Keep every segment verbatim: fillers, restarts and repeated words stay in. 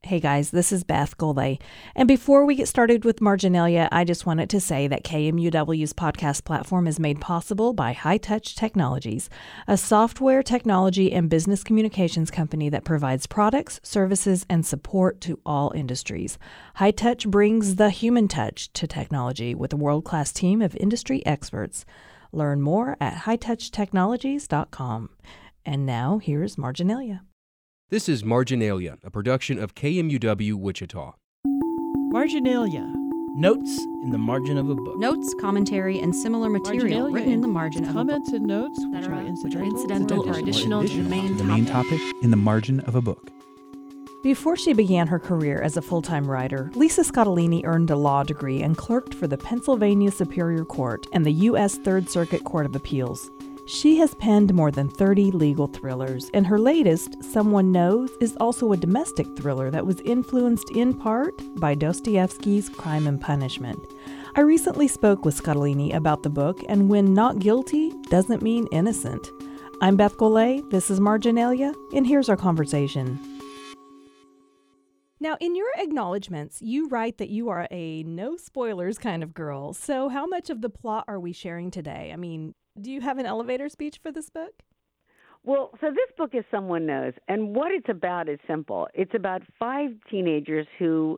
Hey guys, this is Beth Golay. And before we get started with Marginalia, I just wanted to say that K M U W's podcast platform is made possible by High Touch Technologies, a software technology and business communications company that provides products, services, and support to all industries. High Touch brings the human touch to technology with a world-class team of industry experts. Learn more at high touch technologies dot com. And now, here's Marginalia. This is Marginalia, a production of K M U W Wichita. Marginalia. Notes in the margin of a book. Notes, commentary, and similar material Marginalia written in the margin of a book. Comments and notes which are Which are incidental, incidental or additional to the main the main topic in the margin of a book. Before she began her career as a full-time writer, Lisa Scottolini earned a law degree and clerked for the Pennsylvania Superior Court and the U S Third Circuit Court of Appeals. She has penned more than thirty legal thrillers, and her latest, Someone Knows, is also a domestic thriller that was influenced in part by Dostoevsky's Crime and Punishment. I recently spoke with Scottolini about the book and when not guilty doesn't mean innocent. I'm Beth Golay, this is Marginalia, and here's our conversation. Now, in your acknowledgments, you write that you are a no spoilers kind of girl. So how much of the plot are we sharing today? I mean, do you have an elevator speech for this book? Well, so this book is Someone Knows, and what it's about is simple. It's about five teenagers who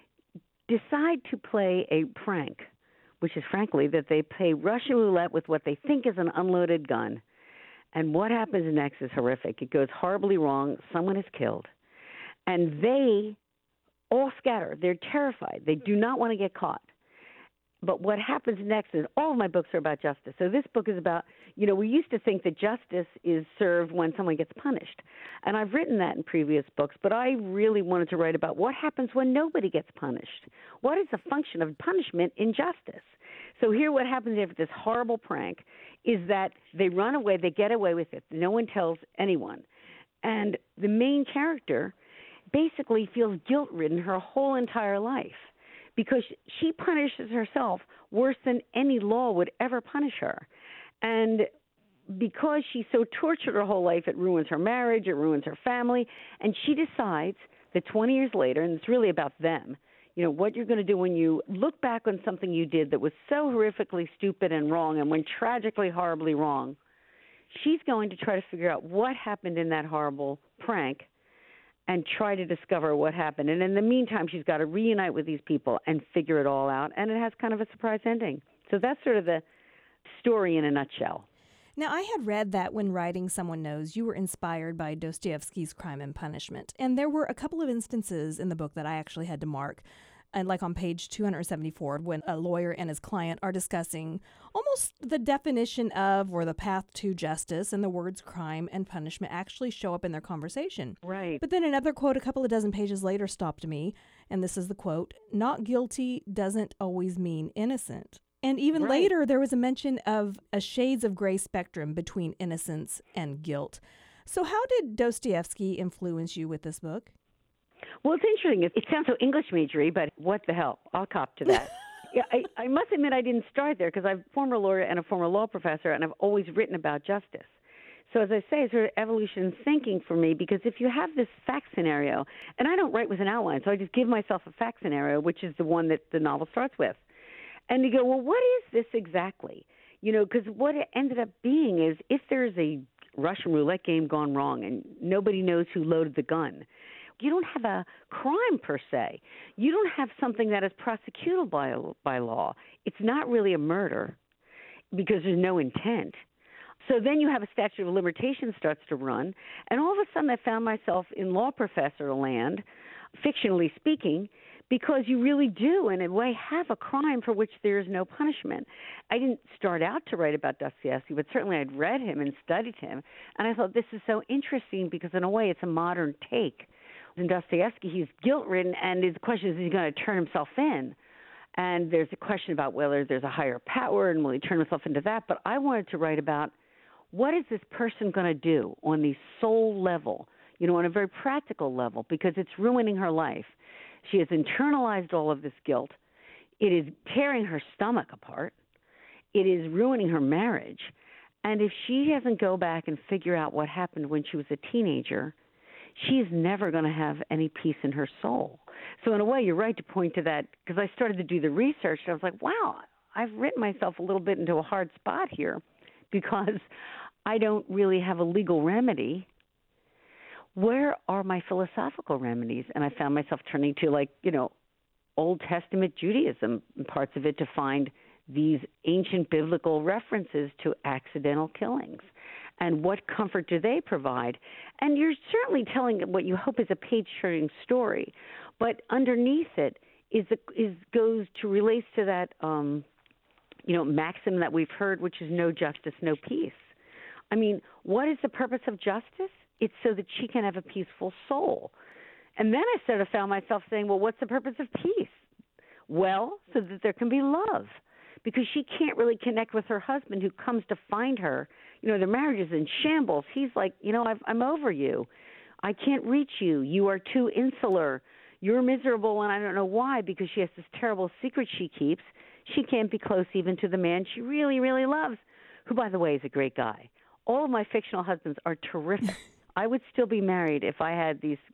decide to play a prank, which is frankly that they play Russian roulette with what they think is an unloaded gun. And what happens next is horrific. It goes horribly wrong. Someone is killed. And they all scatter. They're terrified. They do not want to get caught. But what happens next is all of my books are about justice. So this book is about, you know, we used to think that justice is served when someone gets punished. And I've written that in previous books, but I really wanted to write about what happens when nobody gets punished. What is the function of punishment in justice? So here what happens after this horrible prank is that they run away, they get away with it. No one tells anyone. And the main character basically feels guilt-ridden her whole entire life, because she punishes herself worse than any law would ever punish her. And because she's so tortured her whole life, it ruins her marriage, it ruins her family, and she decides that twenty years later, and it's really about them, you know, what you're going to do when you look back on something you did that was so horrifically stupid and wrong and went tragically, horribly wrong, she's going to try to figure out what happened in that horrible prank and try to discover what happened. And in the meantime, she's got to reunite with these people and figure it all out. And it has kind of a surprise ending. So that's sort of the story in a nutshell. Now, I had read that when writing Someone Knows, you were inspired by Dostoevsky's Crime and Punishment. And there were a couple of instances in the book that I actually had to mark. And like on page two hundred seventy-four, when a lawyer and his client are discussing almost the definition of or the path to justice, and the words crime and punishment actually show up in their conversation. Right. But then another quote a couple of dozen pages later stopped me, and this is the quote, "Not guilty doesn't always mean innocent." And even Right. later, there was a mention of a shades of gray spectrum between innocence and guilt. So how did Dostoevsky influence you with this book? Well, it's interesting. It, it sounds so English majory, but what the hell? I'll cop to that. yeah, I, I must admit I didn't start there because I'm a former lawyer and a former law professor, and I've always written about justice. So as I say, it's sort of evolution in thinking for me, because if you have this fact scenario, and I don't write with an outline, so I just give myself a fact scenario, which is the one that the novel starts with. And you go, well, what is this exactly? You know, because what it ended up being is if there's a Russian roulette game gone wrong and nobody knows who loaded the gun, you don't have a crime per se. You don't have something that is prosecutable by, by law. It's not really a murder because there's no intent. So then you have a statute of limitations starts to run, and all of a sudden I found myself in law professor land, fictionally speaking, because you really do, in a way, have a crime for which there is no punishment. I didn't start out to write about Dostoevsky, but certainly I'd read him and studied him, and I thought this is so interesting because in a way it's a modern take. In Dostoevsky, he's guilt-ridden, and the question is, is he going to turn himself in? And there's a question about whether there's a higher power and will he turn himself into that. But I wanted to write about what is this person going to do on the soul level, you know, on a very practical level, because it's ruining her life. She has internalized all of this guilt. It is tearing her stomach apart. It is ruining her marriage. And if she doesn't go back and figure out what happened when she was a teenager, she's never going to have any peace in her soul. So in a way, you're right to point to that, because I started to do the research, and I was like, wow, I've written myself a little bit into a hard spot here because I don't really have a legal remedy. Where are my philosophical remedies? And I found myself turning to, like, you know, Old Testament Judaism, parts of it, to find these ancient biblical references to accidental killings. And what comfort do they provide? And you're certainly telling what you hope is a page-turning story, but underneath it is is goes to relates to that um, you know maxim that we've heard, which is no justice, no peace. I mean, what is the purpose of justice? It's so that she can have a peaceful soul. And then I sort of found myself saying, well, what's the purpose of peace? Well, so that there can be love, because she can't really connect with her husband who comes to find her. You know, their marriage is in shambles. He's like, you know, I've, I'm over you. I can't reach you. You are too insular. You're miserable, and I don't know why, because she has this terrible secret she keeps. She can't be close even to the man she really, really loves, who, by the way, is a great guy. All of my fictional husbands are terrific. I would still be married if I had these.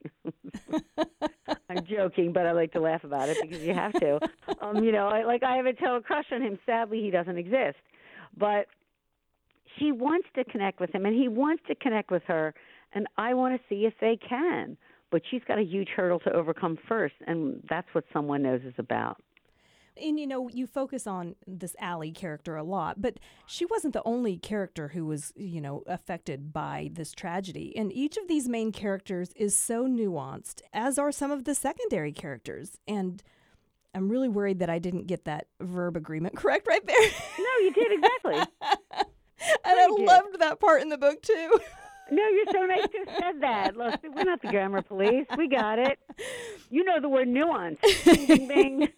I'm joking, but I like to laugh about it because you have to. Um, you know, I, like I have a total crush on him. Sadly, he doesn't exist. But she wants to connect with him, and he wants to connect with her, and I want to see if they can. But she's got a huge hurdle to overcome first, and that's what Someone Knows is about. And, you know, you focus on this Allie character a lot, but she wasn't the only character who was, you know, affected by this tragedy. And each of these main characters is so nuanced, as are some of the secondary characters. And I'm really worried that I didn't get that verb agreement correct right there. No, you did, exactly. And I did. loved that part in the book, too. No, you're so nice to have said that. Look, we're not the grammar police. We got it. You know the word nuance. Bing, bing, bing.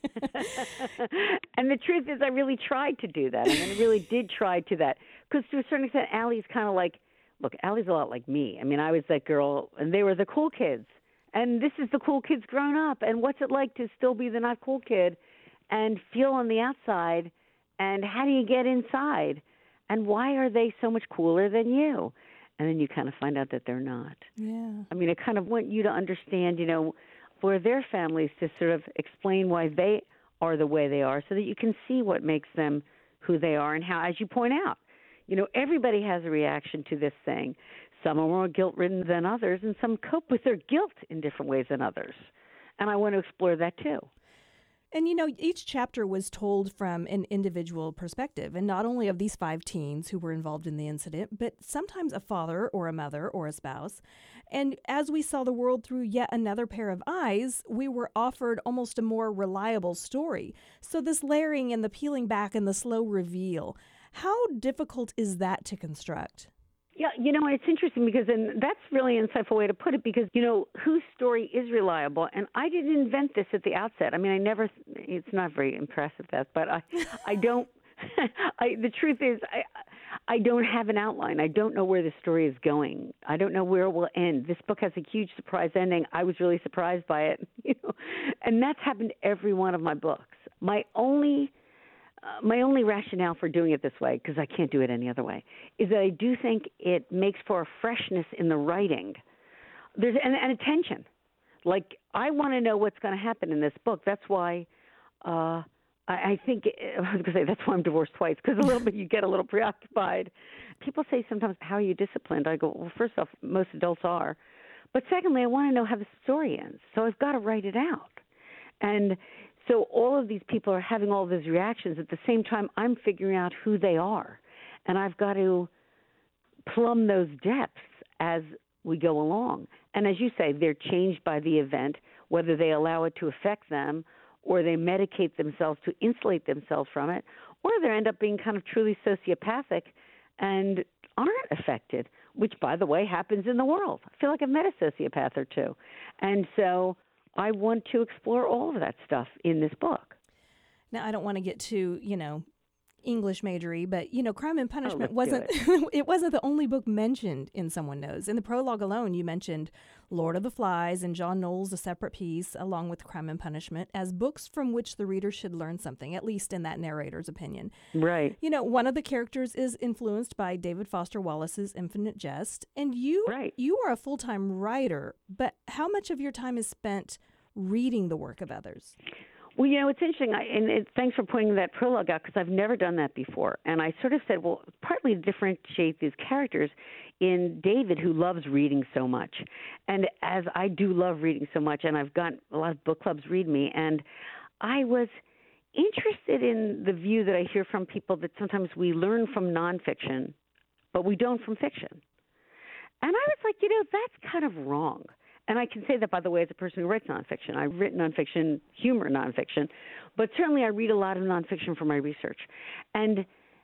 And the truth is, I really tried to do that. I mean, I really did try to that. Because to a certain extent, Allie's kind of like, look, Allie's a lot like me. I mean, I was that girl, and they were the cool kids. And this is the cool kids grown up. And what's it like to still be the not cool kid and feel on the outside? And how do you get inside? And why are they so much cooler than you? And then you kind of find out that they're not. Yeah. I mean, I kind of want you to understand, you know, for their families to sort of explain why they are the way they are, so that you can see what makes them who they are, and how, as you point out, you know, everybody has a reaction to this thing. Some are more guilt-ridden than others, and some cope with their guilt in different ways than others. And I want to explore that too. And, you know, each chapter was told from an individual perspective, and not only of these five teens who were involved in the incident, but sometimes a father or a mother or a spouse. And as we saw the world through yet another pair of eyes, we were offered almost a more reliable story. So this layering and the peeling back and the slow reveal, how difficult is that to construct? Yeah, you know, it's interesting because, and that's really an insightful way to put it, because, you know, whose story is reliable? And I didn't invent this at the outset. I mean, I never, it's not very impressive, that, but I, I don't, I, the truth is, I, I don't have an outline. I don't know where the story is going. I don't know where it will end. This book has a huge surprise ending. I was really surprised by it, you know, and that's happened to every one of my books. My only Uh, my only rationale for doing it this way, because I can't do it any other way, is that I do think it makes for a freshness in the writing. There's and, and attention. Like, I want to know what's going to happen in this book. That's why uh, I, I think I was going to say that's why I'm divorced twice, because a little bit you get a little preoccupied. People say sometimes, "How are you disciplined?" I go, "Well, first off, most adults are, but secondly, I want to know how the story ends, so I've got to write it out." And so all of these people are having all these reactions. At the same time, I'm figuring out who they are. And I've got to plumb those depths as we go along. And as you say, they're changed by the event, whether they allow it to affect them or they medicate themselves to insulate themselves from it, or they end up being kind of truly sociopathic and aren't affected, which, by the way, happens in the world. I feel like I've met a sociopath or two. And so I want to explore all of that stuff in this book. Now, I don't want to get too, you know, English majory, but you know, Crime and Punishment oh, wasn't it. it wasn't the only book mentioned in Someone Knows. In the prologue alone, you mentioned Lord of the Flies and John Knowles, A Separate Peace, along with Crime and Punishment, as books from which the reader should learn something, at least in that narrator's opinion. Right. You know, one of the characters is influenced by David Foster Wallace's Infinite Jest, and you right. you are a full-time writer, but how much of your time is spent reading the work of others? Well, you know, it's interesting, I, and it, thanks for pointing that prologue out, because I've never done that before. And I sort of said, well, partly to differentiate these characters in David, who loves reading so much. And as I do love reading so much, and I've got a lot of book clubs read me, and I was interested in the view that I hear from people that sometimes we learn from nonfiction, but we don't from fiction. And I was like, you know, that's kind of wrong. And I can say that, by the way, as a person who writes nonfiction. I've written nonfiction, humor nonfiction, but certainly I read a lot of nonfiction for my research. And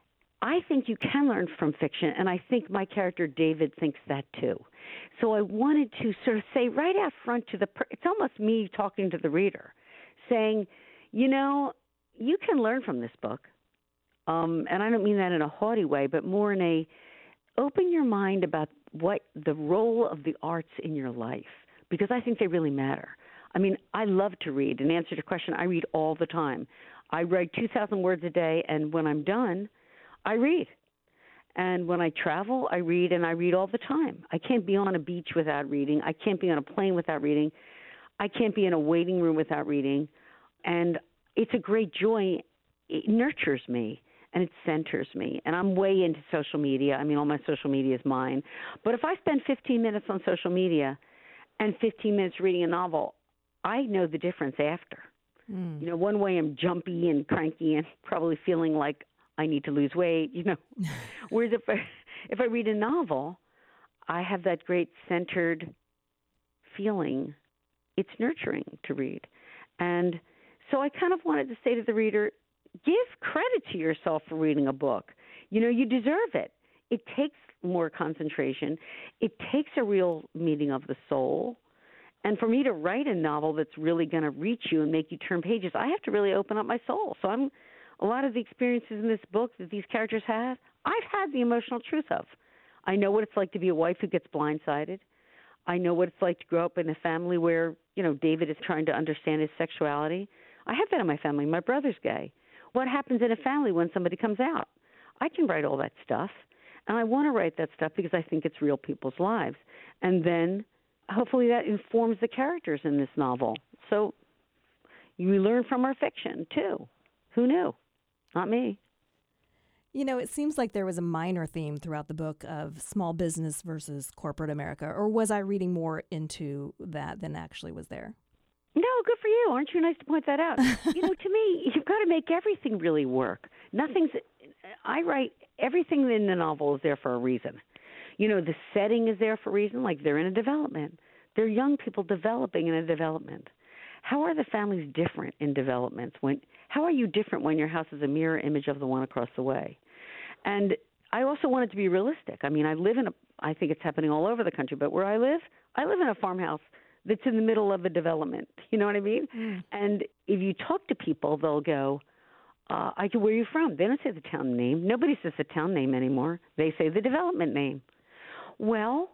I think you can learn from fiction, and I think my character David thinks that too. So I wanted to sort of say right out front to the per- – it's almost me talking to the reader, saying, you know, you can learn from this book. Um, and I don't mean that in a haughty way, but more in a open your mind about what the role of the arts in your life, because I think they really matter. I mean, I love to read. In answer to your question, I read all the time. I write two thousand words a day, and when I'm done, I read. And when I travel, I read, and I read all the time. I can't be on a beach without reading. I can't be on a plane without reading. I can't be in a waiting room without reading. And it's a great joy. It nurtures me, and it centers me. And I'm way into social media. I mean, all my social media is mine. But if I spend fifteen minutes on social media and fifteen minutes reading a novel, I know the difference after. Mm. You know, one way I'm jumpy and cranky and probably feeling like I need to lose weight, you know. Whereas if I, if I read a novel, I have that great centered feeling. It's nurturing to read. And so I kind of wanted to say to the reader, give credit to yourself for reading a book. You know, you deserve it. It takes more concentration. It takes a real meeting of the soul. And for me to write a novel that's really going to reach you and make you turn pages, I have to really open up my soul. So I'm a lot of the experiences in this book that these characters have, I've had the emotional truth of. I know what it's like to be a wife who gets blindsided. I know what it's like to grow up in a family where, you know, David is trying to understand his sexuality. I have that in my family. My brother's gay. What happens in a family when somebody comes out? I can write all that stuff. And I want to write that stuff because I think it's real people's lives. And then hopefully that informs the characters in this novel. So you learn from our fiction, too. Who knew? Not me. You know, it seems like there was a minor theme throughout the book of small business versus corporate America. Or was I reading more into that than actually was there? No, good for you. Aren't you nice to point that out? You know, to me, you've got to make everything really work. Nothing's – I write – everything in the novel is there for a reason. You know, the setting is there for a reason, like they're in a development. They're young people developing in a development. How are the families different in developments? When how are you different when your house is a mirror image of the one across the way? And I also want it to be realistic. I mean, I live in a – I think it's happening all over the country, but where I live, I live in a farmhouse that's in the middle of a development. You know what I mean? Mm. And if you talk to people, they'll go, uh, I go, where are you from? They don't say the town name. Nobody says the town name anymore. They say the development name. Well,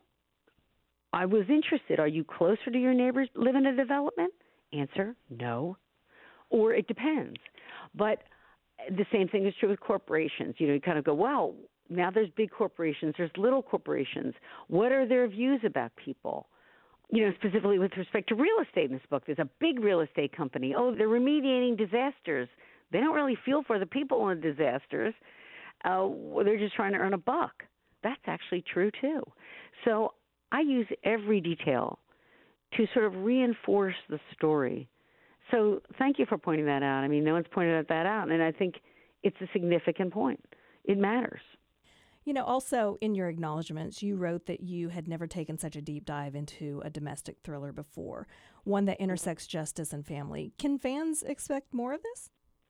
I was interested. Are you closer to your neighbors live in a development? Answer, no. Or it depends. But the same thing is true with corporations. You know, you kind of go, wow, now there's big corporations, there's little corporations. What are their views about people? You know, specifically with respect to real estate in this book, there's a big real estate company. Oh, they're remediating disasters. They don't really feel for the people in disasters. Uh, they're just trying to earn a buck. That's actually true, too. So I use every detail to sort of reinforce the story. So thank you for pointing that out. I mean, no one's pointed that out, and I think it's a significant point. It matters. You know, also in your acknowledgments, you wrote that you had never taken such a deep dive into a domestic thriller before, one that intersects justice and family. Can fans expect more of this?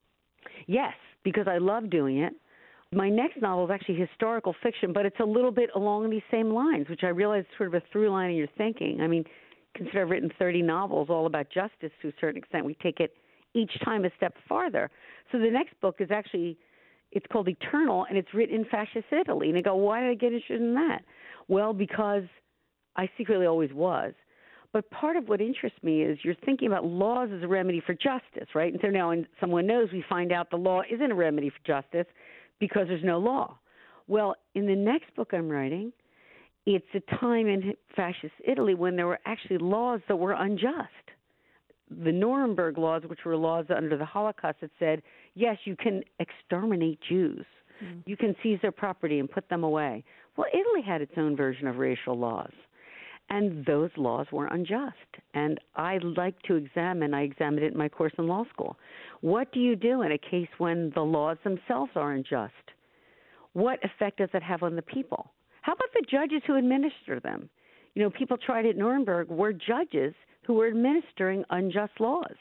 Yes, because I love doing it. My next novel is actually historical fiction, but it's a little bit along these same lines, which I realize is sort of a through line in your thinking. I mean, consider I've written thirty novels all about justice to a certain extent. We take it each time a step farther. So the next book is actually it's called Eternal, and it's written in fascist Italy. And I go, why did I get interested in that? Well, because I secretly always was. But part of what interests me is you're thinking about laws as a remedy for justice, right? And so now when someone knows, we find out the law isn't a remedy for justice because there's no law. Well, in the next book I'm writing, it's a time in fascist Italy when there were actually laws that were unjust. The Nuremberg laws, which were laws under the Holocaust, that said, yes, you can exterminate Jews. Mm. You can seize their property and put them away. Well, Italy had its own version of racial laws. And those laws were unjust. And I like to examine, I examined it in my course in law school. What do you do in a case when the laws themselves are unjust? What effect does it have on the people? How about the judges who administer them? You know, people tried at Nuremberg were judges who were administering unjust laws.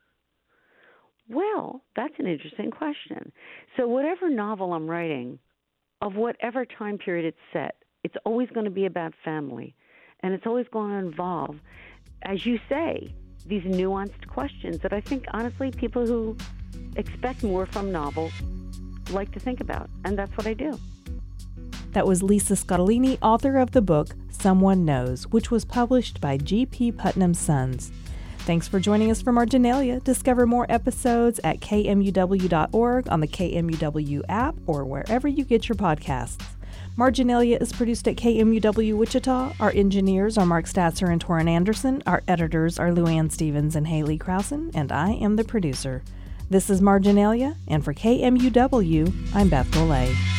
Well, that's an interesting question. So whatever novel I'm writing, of whatever time period it's set, it's always going to be about family. And it's always going to involve, as you say, these nuanced questions that I think, honestly, people who expect more from novels like to think about. And that's what I do. That was Lisa Scottoline, author of the book Someone Knows, which was published by G P. Putnam Sons. Thanks for joining us for Marginalia. Discover more episodes at K M U W dot org, on the K M U W app, or wherever you get your podcasts. Marginalia is produced at K M U W Wichita. Our engineers are Mark Statzer and Torrin Anderson. Our editors are Luann Stevens and Haley Krausen, and I am the producer. This is Marginalia, and for K M U W, I'm Beth Golay.